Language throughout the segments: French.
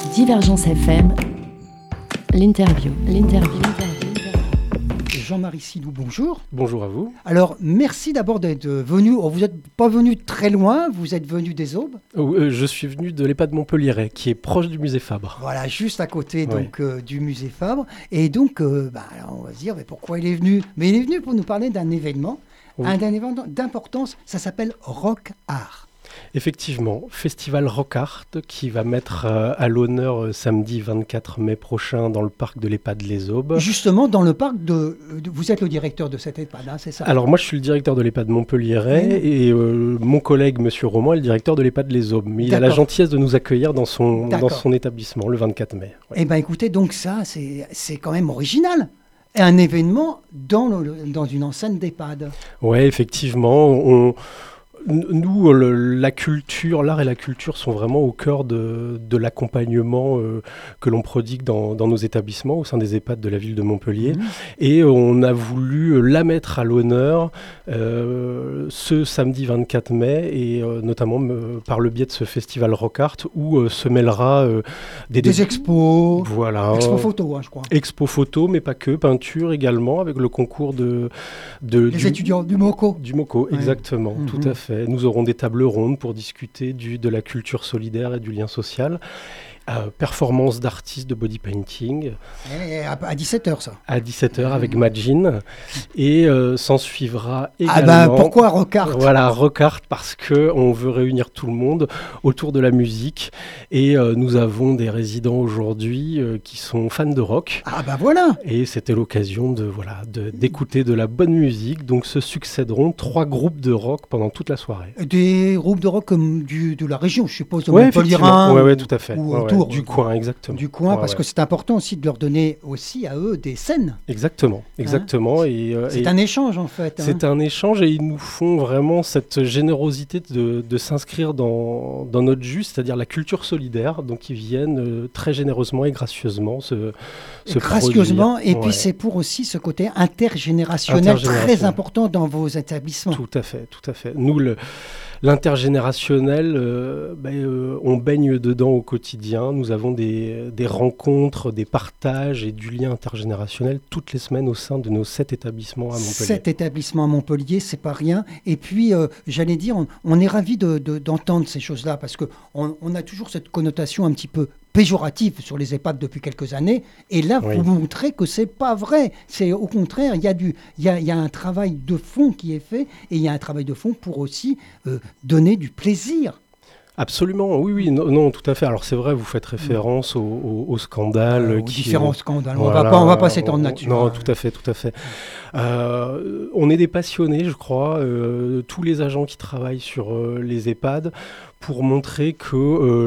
Divergence FM, l'interview. Jean-Marie Sidou, bonjour. Bonjour à vous. Alors, merci d'abord d'être venu. Vous n'êtes pas venu très loin, vous êtes venu des Aubes. Je suis venu de l'EHPAD Montpelliérais, qui est proche du musée Fabre. Voilà, juste à côté Oui. du musée Fabre. Et donc, alors on va se dire, mais pourquoi il est venu? Mais il est venu pour nous parler d'un événement, Oui. d'un événement d'importance, ça s'appelle Rock Art. Effectivement, Festival Rock Art, qui va mettre à l'honneur samedi 24 mai prochain dans le parc de l'EHPAD Les Aubes. Justement, dans le parc vous êtes le directeur de cette EHPAD, hein, c'est ça? Alors moi je suis le directeur de l'EHPAD Montpelliérais et mon collègue Monsieur Roman est le directeur de l'EHPAD Les Aubes. Mais il a la D'accord. gentillesse de nous accueillir dans son D'accord. établissement le 24 mai. Ouais. Eh bien, écoutez, donc ça, c'est quand même original. Et un événement dans une enceinte d'EHPAD. Ouais, effectivement, nous, la culture, l'art et la culture sont vraiment au cœur de l'accompagnement que l'on prodigue dans nos établissements au sein des EHPAD de la ville de Montpellier. Et on a voulu la mettre à l'honneur ce samedi 24 mai, et notamment par le biais de ce festival Rock Art où se mêlera Des expos, Voilà. expos photo, hein, je crois. Expo photo, mais pas que, peinture également, avec le concours Les étudiants du MOCO. du MOCO, Ouais. exactement, Mhm. tout à fait. Nous aurons des tables rondes pour discuter de la culture solidaire et du lien social. Performance d'artistes de body painting À 17h, ça. à 17h avec Majin. Et s'en suivra également... Ah ben, pourquoi Rock Art? Voilà, Rock Art, parce qu'on veut réunir tout le monde autour de la musique. Et nous avons des résidents aujourd'hui qui sont fans de rock. Ah ben voilà. Et c'était l'occasion d'écouter de la bonne musique. Donc se succéderont 3 groupes de rock pendant toute la soirée. Des groupes de rock comme de la région, je suppose, de Ouais, Montpellier-Rhin. ouais, tout à fait. ou Ouais, autour. du coin, exactement. Du coin, Ouais, parce ouais. que c'est important aussi de leur donner aussi à eux des scènes. Exactement. C'est un échange, en fait. C'est un échange, et ils nous font vraiment cette générosité de s'inscrire dans notre jus, c'est-à-dire la culture solidaire. Donc ils viennent très généreusement et gracieusement se Gracieusement, produire. et puis Ouais. c'est pour aussi ce côté intergénérationnel très important dans vos établissements. Tout à fait, tout à fait. Nous, l'intergénérationnel, on baigne dedans au quotidien. Nous avons des rencontres, des partages et du lien intergénérationnel toutes les semaines au sein de nos 7 établissements à Montpellier. 7 établissements à Montpellier, c'est pas rien. Et puis, j'allais dire, on est ravis d'entendre ces choses-là, parce qu'on a toujours cette connotation un petit peu péjorative sur les EHPAD depuis quelques années. Et là, Oui. vous montrez que c'est pas vrai. C'est au contraire, il y a un travail de fond qui est fait, et il y a un travail de fond pour aussi donner du plaisir. Absolument, oui, non, tout à fait. Alors c'est vrai, vous faites référence au scandale. Aux qui différents scandales. Voilà, On va pas s'étendre là-dessus. Non, hein. tout à fait. On est des passionnés, je crois, tous les agents qui travaillent sur les EHPAD, pour montrer que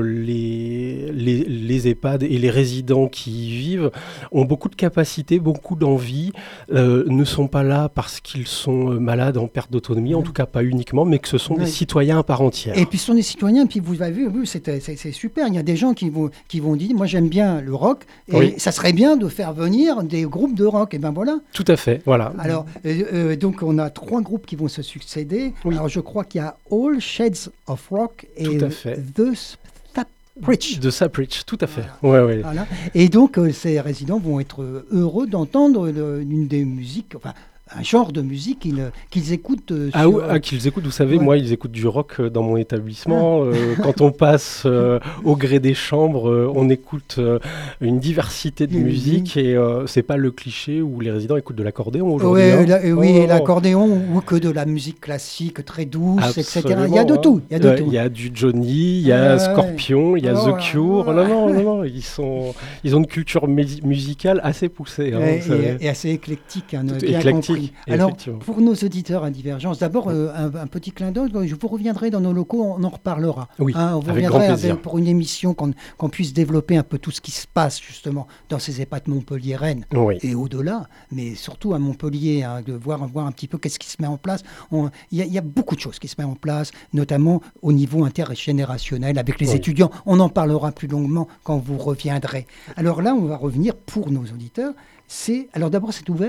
les EHPAD et les résidents qui y vivent ont beaucoup de capacités, beaucoup d'envie, ne sont pas là parce qu'ils sont malades, en perte d'autonomie, en tout cas pas uniquement, mais que ce sont des Oui. citoyens à part entière. Et puis ce sont des citoyens, puis vous avez vu, c'est super. Il y a des gens qui vont dire, moi j'aime bien le rock, et Oui. ça serait bien de faire venir des groupes de rock. Et ben voilà. Tout à fait, voilà. Alors, donc on a 3 groupes qui vont se succéder. Oui. Alors je crois qu'il y a All Shades of Rock et Tout à fait. The Sapritch. De Sapritch, tout à fait. Ouais. Voilà. Et donc ces résidents vont être heureux d'entendre une des musiques, enfin un genre de musique qu'ils écoutent. Qu'ils écoutent, vous savez, Ouais. moi, ils écoutent du rock dans mon établissement. Quand on passe au gré des chambres, on écoute une diversité de Oui. musique, et c'est pas le cliché où les résidents écoutent de l'accordéon aujourd'hui. Ouais, hein. oui, Non, non. l'accordéon, ou que de la musique classique très douce, etc. Il y a de Absolument, tout. Il y a de tout. Il y a du Johnny, il y a Ouais, Scorpion, il y a ouais. The Cure. Ouais. Non, ils ont une culture musicale assez poussée. Hein, vous savez. Et assez éclectique, hein, Tout bien éclectique, compris. Alors, effectivement. pour nos auditeurs à Divergence, d'abord, un petit clin d'œil. Je vous reviendrai dans nos locaux, on en reparlera. Oui, On vous avec reviendra grand plaisir. pour une émission qu'on puisse développer un peu tout ce qui se passe, justement, dans ces EHPAD Montpellier-Rennes Oui. et au-delà, mais surtout à Montpellier, hein, de voir un petit peu qu'est-ce qui se met en place. Il y a beaucoup de choses qui se mettent en place, notamment au niveau intergénérationnel, avec les Oui. étudiants. On en parlera plus longuement quand vous reviendrez. Alors là, on va revenir pour nos auditeurs. Alors d'abord, c'est ouvert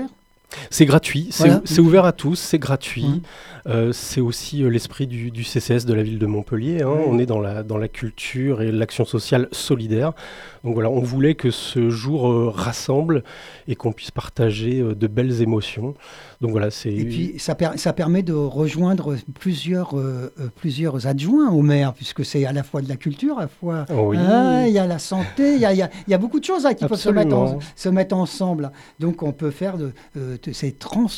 C'est gratuit, Voilà. c'est ouvert à tous, c'est gratuit. Mhm. C'est aussi l'esprit du CCS de la ville de Montpellier. Hein. Oui. On est dans la culture et l'action sociale solidaire. Donc voilà, on voulait que ce jour rassemble et qu'on puisse partager de belles émotions. Donc voilà, c'est... Et puis, ça permet de rejoindre plusieurs adjoints au maire, puisque c'est à la fois de la culture, à la fois... Oui. Il y a la santé, il y a beaucoup de choses qui peuvent Absolument. se mettre ensemble. Donc, on peut faire ces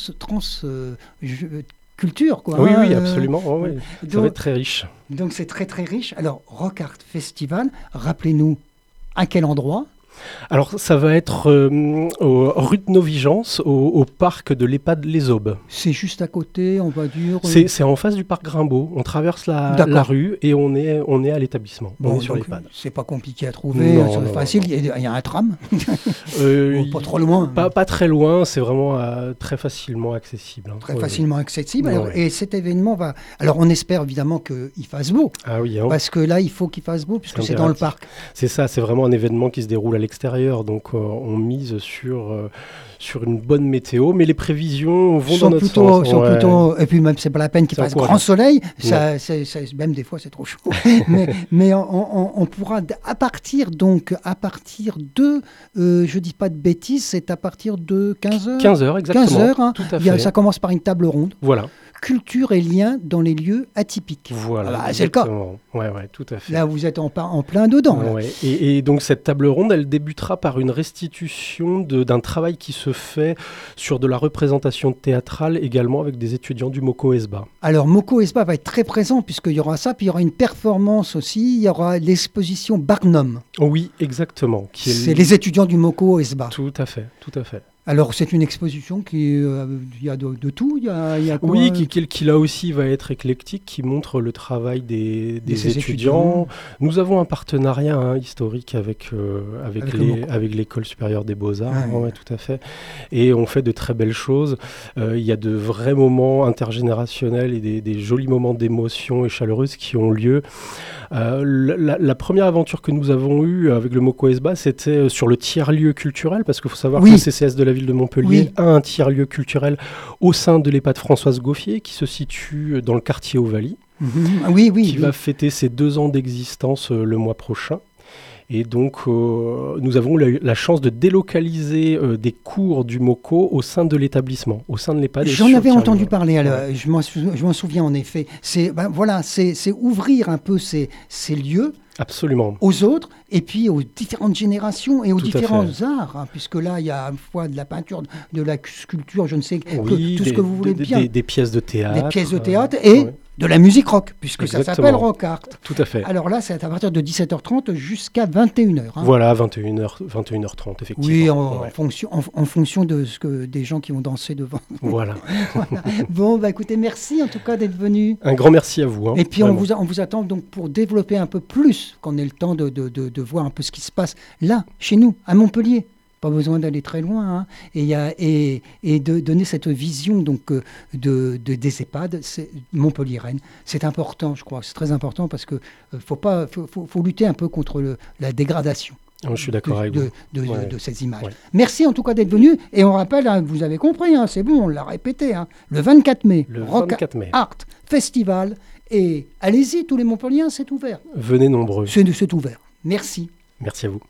culture, quoi. Oui, hein, oui, absolument. Ouais, ouais. Ça va être très riche. Donc, c'est très, très riche. Alors, Rock Art Festival, rappelez-nous à quel endroit? Alors, ça va être rue de Novigence, au parc de l'EHPAD Les Aubes. C'est juste à côté, on va dire. C'est en face du parc Grimbaud. On traverse la rue et on est à l'établissement. Bon, on est sur donc, l'EHPAD. c'est pas compliqué à trouver, Non, c'est non, facile. non. Il y a un tram, Pas pas trop loin. Pas très loin, c'est vraiment très facilement accessible. Hein. Très Ouais, facilement accessible. Ouais, Alors, ouais. et cet événement va. Alors, on espère évidemment qu'il fasse beau, Ah oui, hein. parce que là, il faut qu'il fasse beau, puisque c'est dans le parc. C'est ça, c'est vraiment un événement qui se déroule à l'extérieur. Donc on mise sur une bonne météo, mais les prévisions vont dans notre sens. Ouais. Et puis même, c'est pas la peine qu'il C'est fasse encourageant. grand soleil. Même des fois, c'est trop chaud. mais on pourra, à partir de, je dis pas de bêtises, c'est à partir de 15h. 15h, exactement. 15h, hein. Tout à fait. Ça commence par une table ronde. Voilà. Culture et liens dans les lieux atypiques. Voilà. Ah bah, c'est le cas. Ouais, tout à fait. Là, vous êtes en plein dedans. Là. Ouais. Et donc cette table ronde, elle débutera par une restitution d'un travail qui se fait sur de la représentation théâtrale également avec des étudiants du Moko Esba. Alors Moko Esba va être très présent puisqu'il y aura ça, puis il y aura une performance aussi, il y aura l'exposition Barnum. Oui, exactement. C'est les étudiants du Moko Esba. Tout à fait, tout à fait. Alors c'est une exposition qui, il y a de tout, il y a quoi? Oui, qui là aussi va être éclectique, qui montre le travail des étudiants. Nous avons un partenariat historique avec l'école supérieure des Beaux-Arts, ouais, tout à fait. Et on fait de très belles choses. Il y a de vrais moments intergénérationnels et des jolis moments d'émotion et chaleureuses qui ont lieu. La première aventure que nous avons eue avec le Moko Esba, c'était sur le tiers-lieu culturel, parce qu'il faut savoir que le CCS de la ville de Montpellier a un tiers-lieu culturel au sein de l'EHPAD Françoise Gauffier, qui se situe dans le quartier Ovalie, qui va fêter ses 2 ans d'existence le mois prochain. Et donc, nous avons la chance de délocaliser des cours du Moko au sein de l'établissement, au sein de l'EHPAD. J'en avais entendu parler, je m'en souviens en effet. C'est ouvrir un peu ces lieux. Absolument. Aux autres, et puis aux différentes générations et aux différents arts, hein, puisque là, il y a à la fois de la peinture, de la sculpture, je ne sais, tout ce que vous voulez bien. Des pièces de théâtre. Des pièces de théâtre et de la musique rock, puisque Exactement. Ça s'appelle Rock Art. Tout à fait. Alors là, c'est à partir de 17h30 jusqu'à 21h. Hein. Voilà, 21h30, effectivement. En fonction de des gens qui vont danser devant. Voilà. Bon, écoutez, merci en tout cas d'être venu. Un grand merci à vous. Hein, et puis on vous attend donc pour développer un peu plus, qu'on ait le temps de voir un peu ce qui se passe là, chez nous, à Montpellier. Pas besoin d'aller très loin, hein. Et de donner cette vision donc des EHPAD montpelliéraine. C'est important, je crois, c'est très important parce que faut lutter un peu contre la dégradation. Je suis d'accord avec vous. De ces images. Ouais. Merci en tout cas d'être venu. Et on rappelle, hein, vous avez compris, hein, c'est bon, on l'a répété, hein, le 24 mai, Rock Art Festival. Et allez-y, tous les Montpelliérains, c'est ouvert. Venez nombreux. C'est ouvert. Merci. Merci à vous.